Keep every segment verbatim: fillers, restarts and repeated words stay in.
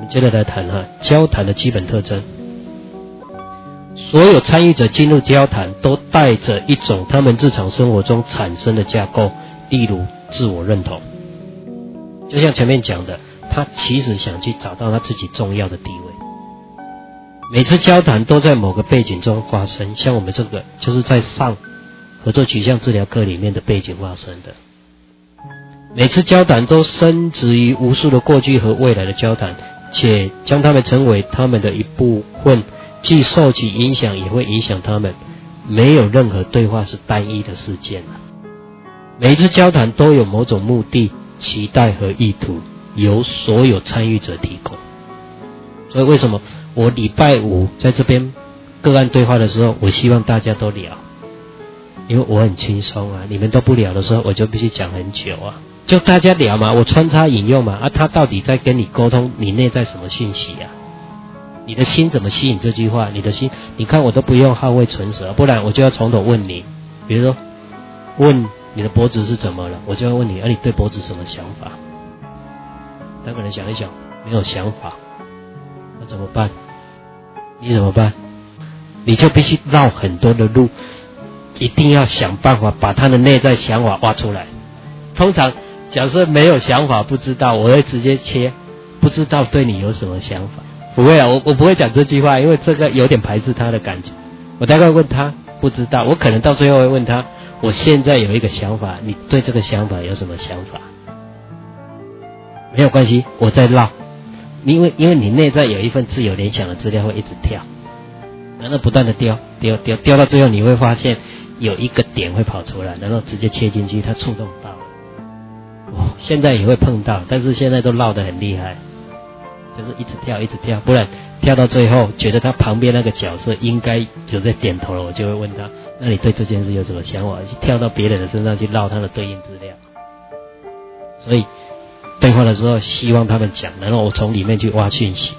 接着来谈哈交谈的基本特征。所有参与者进入交谈都带着一种他们日常生活中产生的架构，例如自我认同。就像前面讲的，他其实想去找到他自己重要的地位。每次交谈都在某个背景中发生，像我们这个就是在上合作取向治疗课里面的背景发生的。每次交谈都深植于无数的过去和未来的交谈，且将他们成为他们的一部分，既受其影响也会影响他们。没有任何对话是单一的事件。每一次交谈都有某种目的、期待和意图，由所有参与者提供。所以为什么我礼拜五在这边个案对话的时候，我希望大家都聊，因为我很轻松啊，你们都不聊的时候，我就必须讲很久啊，就大家聊嘛，我穿插引用嘛，啊，他到底在跟你沟通你内在什么讯息啊？你的心怎么吸引这句话？你的心，你看我都不用好位存舌，不然我就要从头问你，比如说问你的脖子是怎么了，我就要问你，啊，你对脖子什么想法？他可能想一想，没有想法，那怎么办？你怎么办？你就必须绕很多的路，一定要想办法把他的内在想法挖出来。通常假设没有想法，不知道，我会直接切，不知道对你有什么想法。不会啊，我我不会讲这句话，因为这个有点排斥他的感觉。我大概问他不知道，我可能到最后会问他，我现在有一个想法，你对这个想法有什么想法？没有关系，我再绕，因为因为你内在有一份自由联想的资料会一直跳，然后不断的丢丢丢丢到最后，你会发现有一个点会跑出来，然后直接切进去，它触动到了。哦，现在也会碰到，但是现在都绕得很厉害。就是一直跳一直跳，不然跳到最后觉得他旁边那个角色应该有在点头了，我就会问他，那你对这件事有什么想法？跳到别人的身上去绕他的对应资料。所以对话的时候希望他们讲，然后我从里面去挖讯息。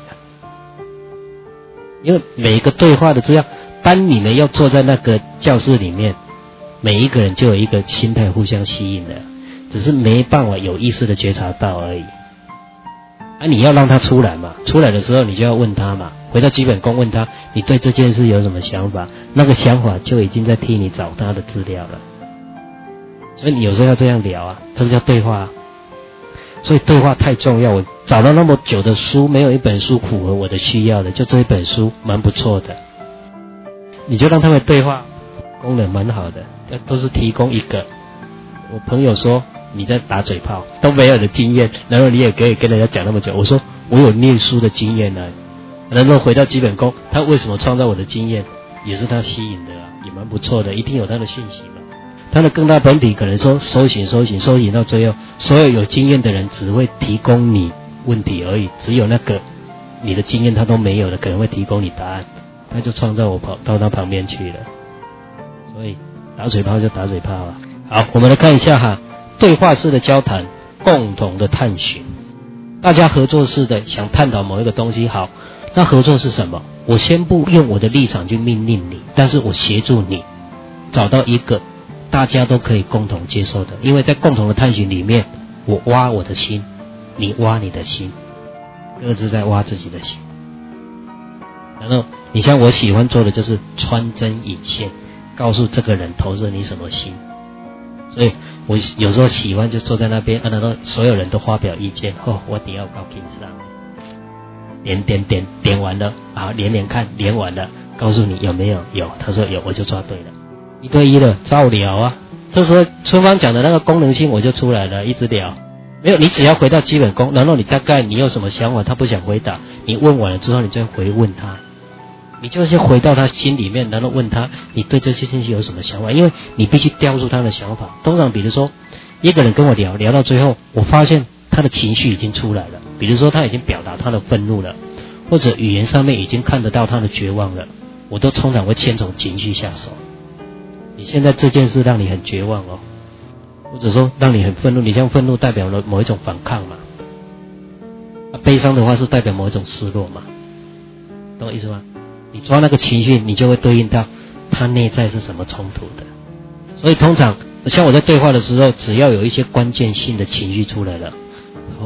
因为每一个对话的资料，当你们要坐在那个教室里面，每一个人就有一个心态互相吸引的，只是没办法有意识的觉察到而已。啊，你要让他出来嘛，出来的时候你就要问他嘛，回到基本功问他，你对这件事有什么想法？那个想法就已经在替你找他的资料了。所以你有时候要这样聊啊，这个叫对话啊。所以对话太重要，我找了那么久的书，没有一本书符合我的需要的，就这一本书蛮不错的。你就让他们对话，功能蛮好的，都是提供一个。我朋友说你在打嘴炮，都没有的经验，然后你也可以跟人家讲那么久。我说我有念书的经验啊，然后回到基本功，他为什么创造我的经验，也是他吸引的啊，也蛮不错的，一定有他的讯息嘛。他的更大本体可能说搜寻搜寻搜寻到最后，所有有经验的人只会提供你问题而已，只有那个你的经验他都没有的可能会提供你答案，他就创造我跑到他旁边去了。所以打嘴炮就打嘴炮啊。好，我们来看一下哈，对话式的交谈，共同的探寻，大家合作式的想探讨某一个东西。好，那合作是什么？我先不用我的立场去命令你，但是我协助你找到一个大家都可以共同接受的，因为在共同的探寻里面，我挖我的心，你挖你的心，各自在挖自己的心。然后你像我喜欢做的就是穿针引线，告诉这个人投射你什么心。所以我有时候喜欢就坐在那边，啊，然后所有人都发表意见，哦，我底要高兴上，点点点点完了，好，连连看，连完了，告诉你有没有？有，他说有，我就抓对了，一对一的照聊啊。这时候春芳讲的那个功能性我就出来了，一直聊。没有，你只要回到基本功，然后你大概你有什么想法，他不想回答，你问完了之后，你再回问他。你就先回到他心里面，然后问他你对这些信息有什么想法，因为你必须雕出他的想法。通常比如说一个人跟我聊聊到最后，我发现他的情绪已经出来了，比如说他已经表达他的愤怒了，或者语言上面已经看得到他的绝望了，我都通常会先从情绪下手。你现在这件事让你很绝望哦，或者说让你很愤怒，你像愤怒代表了某一种反抗嘛，啊，悲伤的话是代表某一种失落嘛，懂我意思吗？你抓那个情绪，你就会对应到他内在是什么冲突的。所以通常像我在对话的时候，只要有一些关键性的情绪出来了，哦，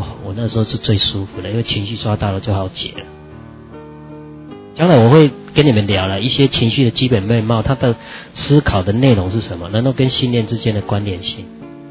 哦，我那时候是最舒服的，因为情绪抓到了就好解了。将来我会跟你们聊了一些情绪的基本面貌，它的思考的内容是什么，然后跟信念之间的关联性。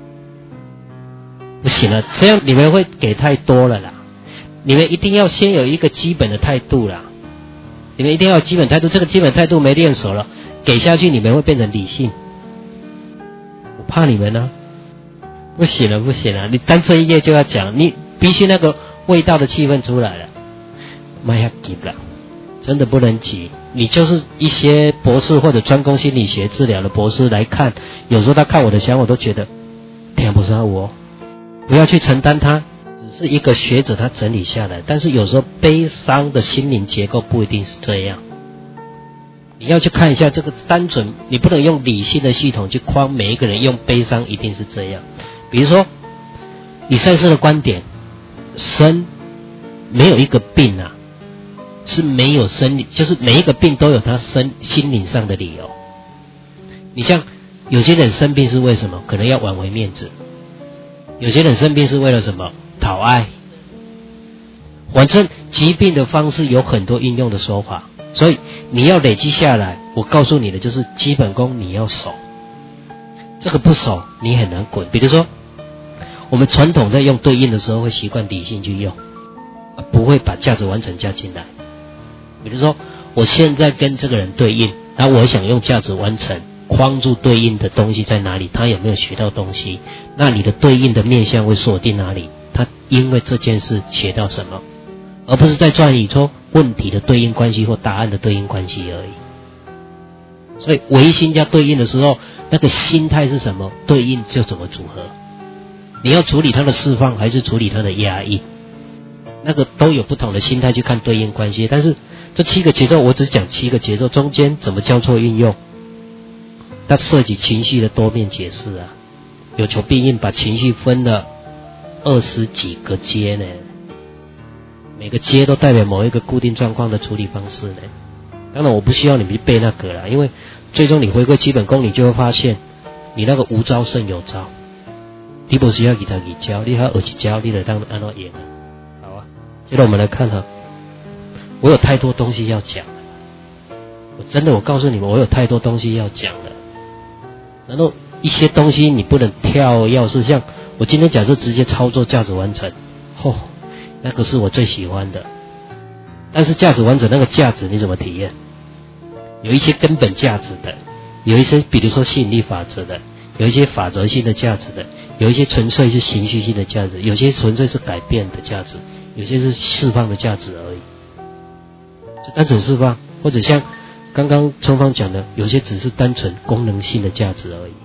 不行了，这样你们会给太多了啦。你们一定要先有一个基本的态度啦。你们一定要有基本态度，这个基本态度没练熟了，给下去你们会变成理性。我怕你们呢、啊，不行了不行了，你单这一页就要讲，你必须那个味道的气氛出来了。妈呀，急了，真的不能急。你就是一些博士或者专攻心理学治疗的博士来看，有时候他看我的想法，我都觉得听不上我。不要去承担它，只是一个学者他整理下来，但是有时候悲伤的心灵结构不一定是这样。你要去看一下这个单纯，你不能用理性的系统去框每一个人用悲伤一定是这样。比如说以赛斯的观点，生没有一个病啊是没有生理，就是每一个病都有他生心灵上的理由。你像有些人生病是为什么？可能要挽回面子。有些人生病是为了什么？讨爱。反正疾病的方式有很多应用的说法，所以你要累积下来，我告诉你的就是基本功你要守，这个不守你很难滚。比如说我们传统在用对应的时候会习惯理性去用，不会把价值完成加进来。比如说我现在跟这个人对应，然后我想用价值完成框住对应的东西在哪里，他有没有学到东西，那你的对应的面向会锁定哪里，他因为这件事学到什么，而不是在转移说问题的对应关系或答案的对应关系而已。所以唯心加对应的时候，那个心态是什么，对应就怎么组合。你要处理它的释放还是处理它的压抑，那个都有不同的心态去看对应关系。但是这七个节奏我只讲七个节奏，中间怎么交错运用，它涉及情绪的多面解释啊，有求必应，把情绪分了二十几个阶呢，每个阶都代表某一个固定状况的处理方式呢。当然我不需要你们去背那个啦，因为最终你回归基本功，你就会发现你那个无招胜有招，你不需要给他给教，你还有几教，你得当按照演啊。好啊，接着我们来看哈，我有太多东西要讲了，我真的我告诉你们，我有太多东西要讲了。然后一些东西你不能跳跃式，像我今天假设直接操作价值完成，哦，那个是我最喜欢的。但是价值完成那个价值你怎么体验？有一些根本价值的，有一些比如说吸引力法则的，有一些法则性的价值的，有一些纯粹是情绪性的价值，有些纯粹是改变的价值，有些是释放的价值而已。就单纯释放，或者像刚刚春芳讲的，有些只是单纯功能性的价值而已。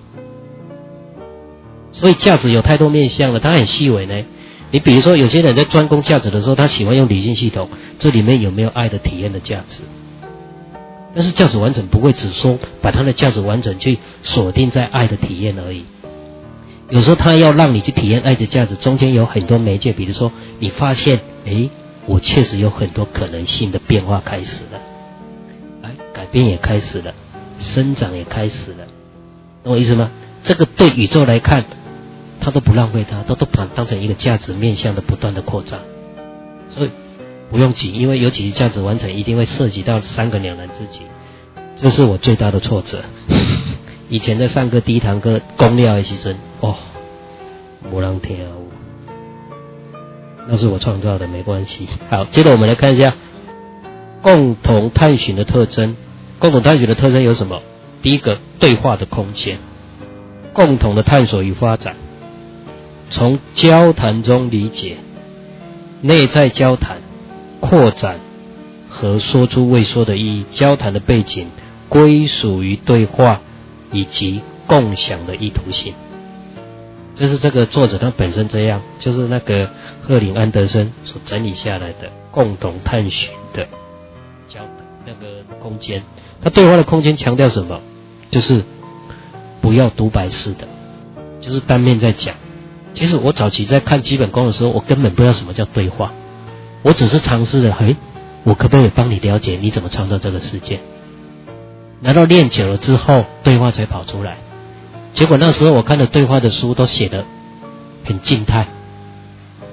所以价值有太多面向了，它很细微呢。你比如说有些人在专攻价值的时候，他喜欢用理性系统，这里面有没有爱的体验的价值？但是价值完整不会只说把他的价值完整去锁定在爱的体验而已。有时候他要让你去体验爱的价值，中间有很多媒介，比如说你发现，诶，我确实有很多可能性的变化开始了，哎，改变也开始了，生长也开始了，懂我意思吗？这个对宇宙来看，他都不浪费它，都都把它当成一个价值面向的不断的扩张。所以不用急，因为尤其是价值完成一定会涉及到三个两难之局，这是我最大的挫折。以前在上课第一堂课公料的时阵，哦，没人听啊，那是我创造的，没关系。好，接着我们来看一下共同探寻的特征。共同探寻的特征有什么？第一个，对话的空间，共同的探索与发展，从交谈中理解，内在交谈，扩展和说出未说的意义，交谈的背景归属于对话以及共享的意图性。这是这个作者他本身这样，就是那个赫林安德森所整理下来的共同探寻的交那个空间。他对话的空间强调什么？就是不要独白式的，就是单面在讲。其实我早期在看基本功的时候，我根本不知道什么叫对话，我只是尝试了，嘿，我可不可以帮你了解你怎么创造这个世界？然后练久了之后，对话才跑出来。结果那时候我看的对话的书都写得很静态，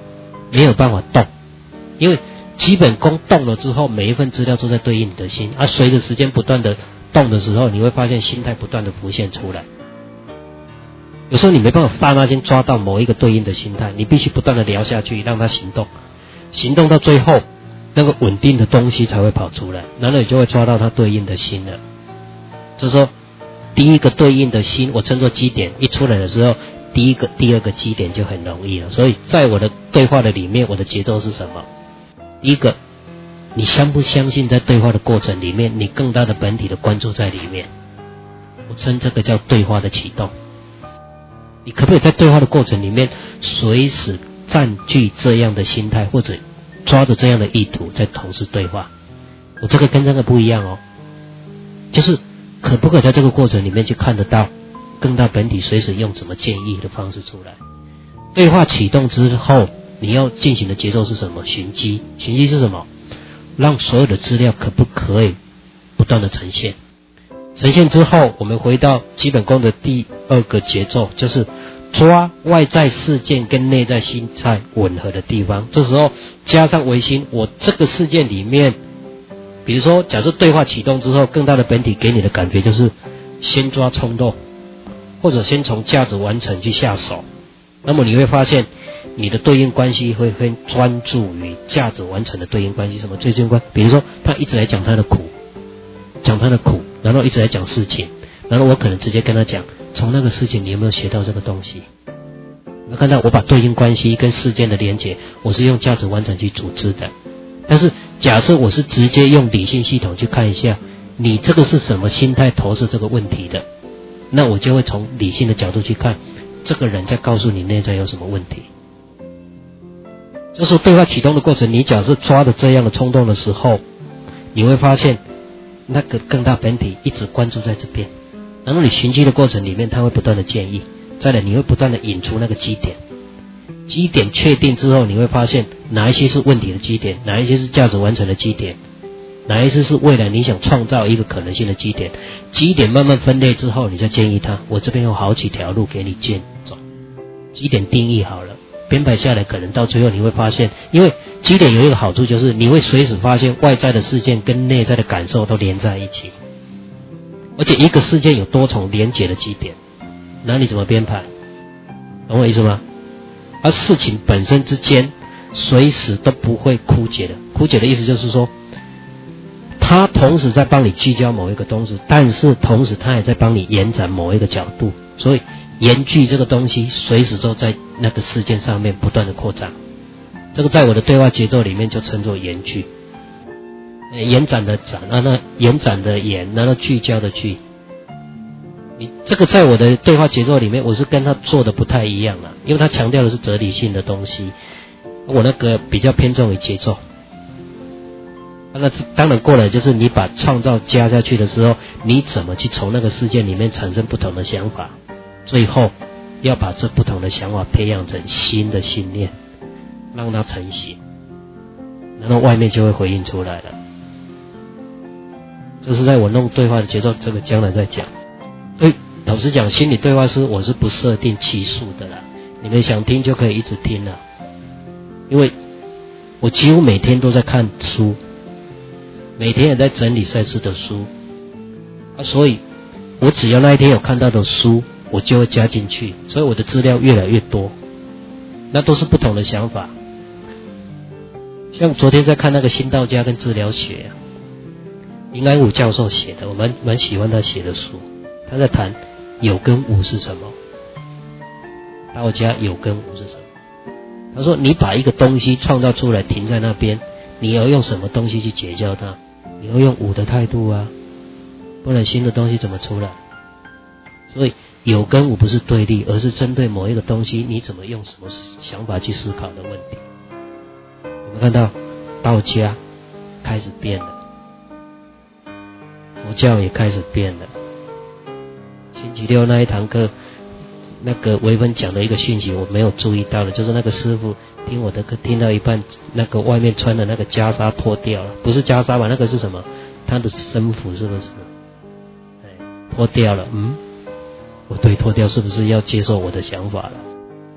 没有办法动，因为基本功动了之后，每一份资料都在对应你的心，而、啊、随着时间不断的动的时候，你会发现心态不断的浮现出来。有时候你没办法刹那间抓到某一个对应的心态，你必须不断的聊下去，让它行动，行动到最后，那个稳定的东西才会跑出来，然后你就会抓到它对应的心了。这时候第一个对应的心，我称作基点，一出来的时候，第一个、第二个基点就很容易了。所以在我的对话的里面，我的节奏是什么？第一个，你相不相信在对话的过程里面，你更大的本体的关注在里面？我称这个叫对话的启动。你可不可以在对话的过程里面，随时占据这样的心态，或者抓着这样的意图，在同时对话？我这个跟这个不一样哦，就是可不可以在这个过程里面去看得到更大本体随时用怎么建议的方式出来？对话启动之后，你要进行的节奏是什么？寻机。寻机是什么？让所有的资料可不可以不断的呈现？呈现之后，我们回到基本功的第二个节奏，就是抓外在事件跟内在心态吻合的地方。这时候加上唯心，我这个事件里面，比如说假设对话启动之后，更大的本体给你的感觉就是先抓冲动，或者先从价值完成去下手。那么你会发现你的对应关系会很专注于价值完成的对应关系。什么最最关？比如说他一直来讲他的苦，讲他的苦，然后一直来讲事情，然后我可能直接跟他讲，从那个事情你有没有学到这个东西？我看到我把对应关系跟事件的连结，我是用价值完成去组织的。但是假设我是直接用理性系统去看一下，你这个是什么心态投射这个问题的，那我就会从理性的角度去看，这个人在告诉你内在有什么问题。这时候对话启动的过程，你假设抓的这样的冲动的时候，你会发现那个更大本体一直关注在这边，然后你寻机的过程里面，它会不断的建议，再来你会不断的引出那个基点，基点确定之后，你会发现哪一些是问题的基点，哪一些是价值完成的基点，哪一些是未来你想创造一个可能性的基点。基点慢慢分类之后，你再建议他，我这边有好几条路给你建走。基点定义好了，编排下来，可能到最后你会发现，因为基点有一个好处，就是你会随时发现外在的事件跟内在的感受都连在一起，而且一个事件有多重连结的基点，那你怎么编排？懂我意思吗？而事情本身之间随时都不会枯竭的。枯竭的意思就是说，它同时在帮你聚焦某一个东西，但是同时它也在帮你延展某一个角度，所以延聚这个东西随时都在那个事件上面不断的扩张。这个在我的对话节奏里面就称作延聚，延展的展，啊，那延展的延，然后聚焦的聚。你这个在我的对话节奏里面，我是跟他做的不太一样了，因为他强调的是哲理性的东西，我那个比较偏重于节奏。那当然过来就是你把创造加下去的时候，你怎么去从那个事件里面产生不同的想法，最后要把这不同的想法培养成新的信念，让它成型，然后外面就会回应出来了。这是在我弄对话的节奏，这个将来再讲。对，老实讲，心理对话师我是不设定期数的啦，你们想听就可以一直听啦，因为我几乎每天都在看书，每天也在整理赛事的书，啊，所以我只要那一天有看到的书，我就会加进去，所以我的资料越来越多，那都是不同的想法。像昨天在看那个新道家跟治疗学，林安武教授写的，我蛮蛮喜欢他写的书。他在谈有跟无是什么，道家有跟无是什么。他说你把一个东西创造出来停在那边，你要用什么东西去解教它？你要用无的态度啊，不然新的东西怎么出来？所以有跟无不是对立，而是针对某一个东西，你怎么用什么想法去思考的问题。我们看到道家开始变了，佛教也开始变了。星期六那一堂课，那个微分讲的一个讯息我没有注意到的，就是那个师父听我的课听到一半，那个外面穿的那个袈裟脱掉了，不是袈裟吧？那个是什么？他的身服是不是？脱掉了，嗯，我对脱掉是不是要接受我的想法了？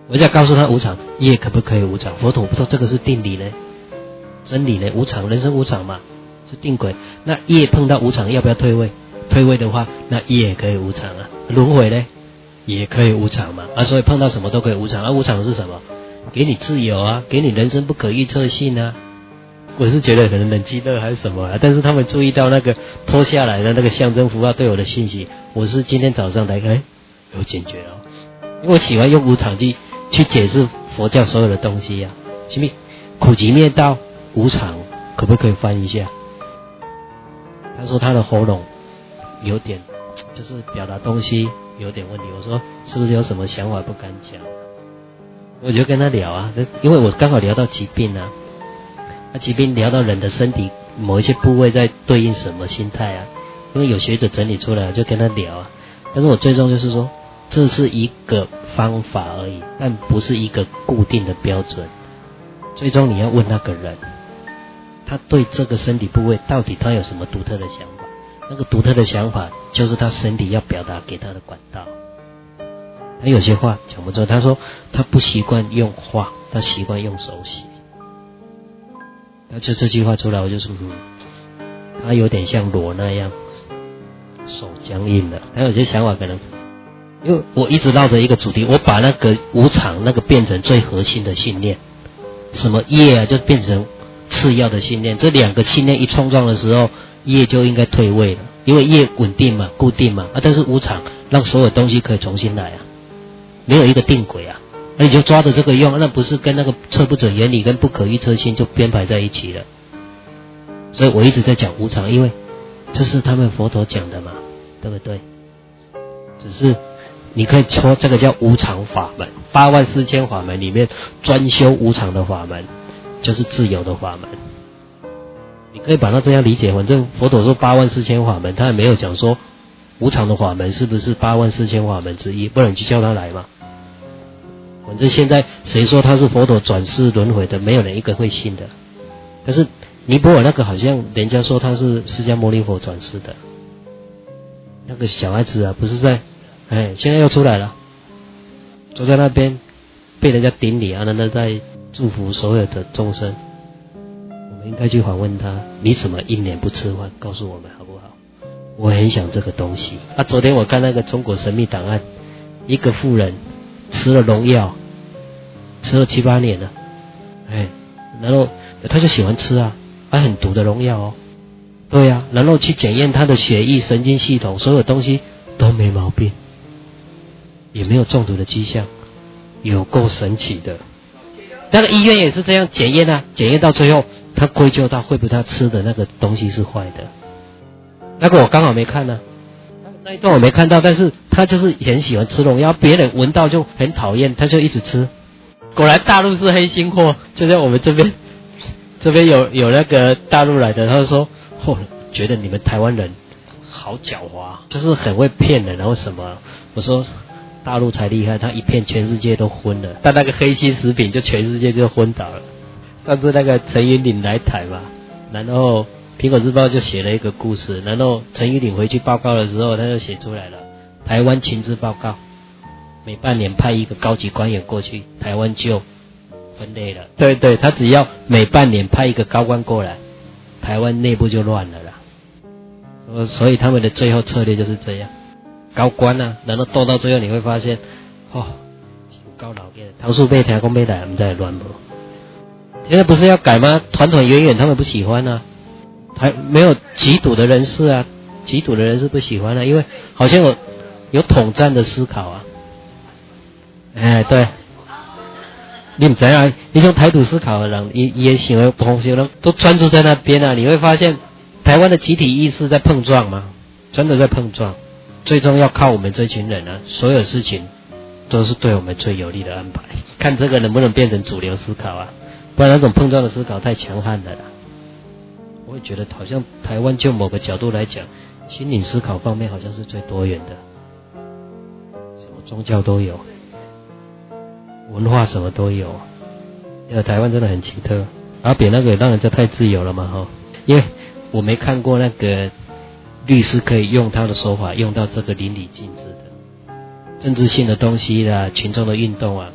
我就要告诉他无常，业可不可以无常？佛陀不知道这个是定理呢，真理呢，无常，人生无常嘛，是定轨。那业碰到无常，要不要退位？退位的话，那业也可以无常啊。轮回呢，也可以无常嘛。啊，所以碰到什么都可以无常。而、啊、无常是什么？给你自由啊，给你人生不可预测性啊。我是觉得可能冷积热还是什么啊，但是他们注意到那个脱下来的那个象征符号对我的信息，我是今天早上来看，哎，有警觉哦，因为我喜欢用无常去去解释佛教所有的东西呀、啊。什么苦集灭道无常，可不可以翻一下？他说他的喉咙有点，就是表达东西有点问题。我说是不是有什么想法不敢讲？我就跟他聊啊，因为我刚好聊到疾病啊。那疾病聊到人的身体某一些部位在对应什么心态啊？因为有学者整理出来，就跟他聊啊。但是我最终就是说，这是一个方法而已，但不是一个固定的标准。最终你要问那个人，他对这个身体部位到底他有什么独特的想法？那个独特的想法就是他身体要表达给他的管道。他有些话讲不出，他说他不习惯用话，他习惯用手写。那就这句话出来，我就说，嗯，他有点像罗那样，手僵硬了。他有些想法可能，因为我一直绕着一个主题，我把那个无常那个变成最核心的信念，什么业啊，就变成次要的信念。这两个信念一冲撞的时候，业就应该退位了，因为业稳定嘛，固定嘛，啊，但是无常让所有东西可以重新来啊，没有一个定轨啊。那你就抓着这个用，那不是跟那个测不准原理跟不可预测性就编排在一起了。所以我一直在讲无常，因为这是他们佛陀讲的嘛，对不对？只是你可以说这个叫无常法门，八万四千法门里面专修无常的法门，就是自由的法门。你可以把它这样理解，反正佛陀说八万四千法门，他也没有讲说无常的法门是不是八万四千法门之一，不然你就叫他来嘛。反正现在谁说他是佛陀转世轮回的，没有人一个会信的。但是尼泊尔那个好像人家说他是释迦牟尼佛转世的，那个小孩子啊，不是在，哎，现在又出来了，坐在那边被人家顶礼啊，那在祝福所有的众生。我们应该去访问他，你怎么一年不吃饭？告诉我们好不好？我很想这个东西。啊，昨天我看那个中国神秘档案，一个妇人吃了农药，吃了七八年了，哎，然后他就喜欢吃啊，还很毒的农药哦，对呀、啊，然后去检验他的血液、神经系统，所有东西都没毛病，也没有中毒的迹象，有够神奇的。那个医院也是这样检验啊，检验到最后，他归咎到会不会他吃的那个东西是坏的。那个我刚好没看呢、啊，那一段我没看到，但是他就是很喜欢吃农药，别人闻到就很讨厌，他就一直吃。果然大陆是黑心货，就像我们这边，这边有有那个大陆来的，他就说，哦，觉得你们台湾人好狡猾，就是很会骗人，然后什么？我说大陆才厉害，他一骗全世界都昏了，但那个黑心食品就全世界就昏倒了。上次那个陈云岭来台嘛，然后苹果日报就写了一个故事，然后陈云岭回去报告的时候，他就写出来了，台湾情治报告。每半年派一个高级官员过去，台湾就分裂了。对对，他只要每半年派一个高官过来，台湾内部就乱了啦。所以他们的最后策略就是这样，高官啊，然后斗到最后你会发现，哦，高老嘅，桃树被听讲被来，我们在乱不？现在不是要改吗？团团圆圆他们不喜欢啊，还没有极度的人士啊，极度的人士不喜欢啊，因为好像有有统战的思考啊。哎，对，你不知道，你种台独思考的人，也也行为同学人都专注在那边啊，你会发现台湾的集体意识在碰撞嘛，真的在碰撞。最终要靠我们这群人啊，所有事情都是对我们最有利的安排，看这个能不能变成主流思考啊，不然那种碰撞的思考太强悍了啦。我会觉得好像台湾就某个角度来讲，心灵思考方面好像是最多元的，什么宗教都有。文化什么都有，呃，台湾真的很奇特，而比那个让人家太自由了嘛哈，因为我没看过那个律师可以用他的手法用到这个淋漓尽致的政治性的东西啦，群众的运动啊，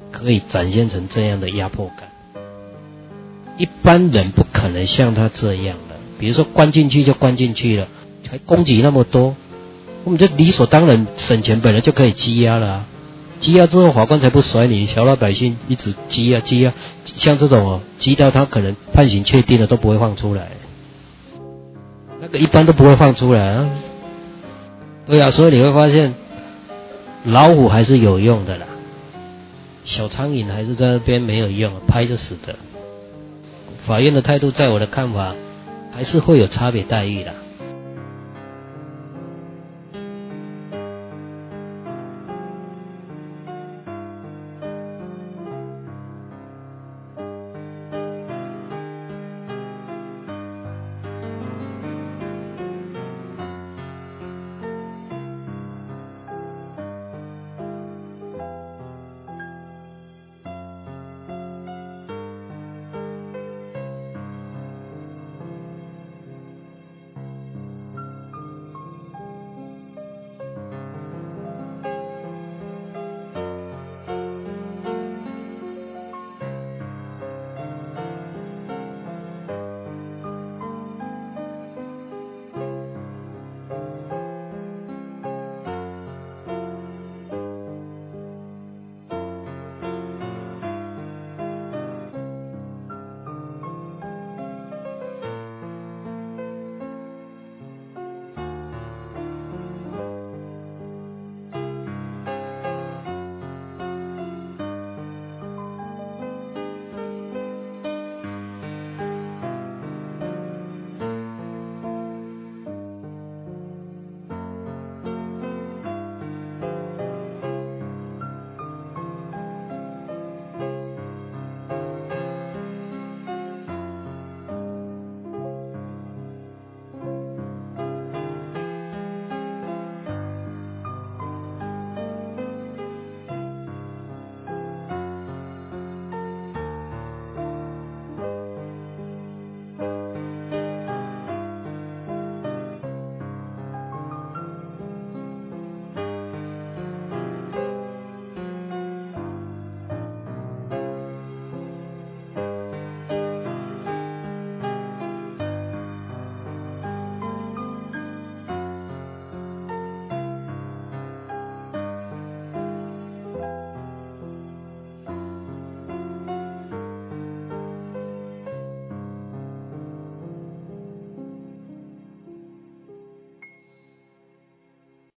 可以展现成这样的压迫感。一般人不可能像他这样的，比如说关进去就关进去了，还攻击那么多，我们就理所当然省钱本来就可以羁押了啊，羁押之后法官才不甩你，小老百姓一直羁押羁押，像这种哦，羁到他可能判刑确定了都不会放出来，那个一般都不会放出来啊。对啊，所以你会发现老虎还是有用的啦，小苍蝇还是在那边没有用，拍就死的。法院的态度在我的看法还是会有差别待遇的。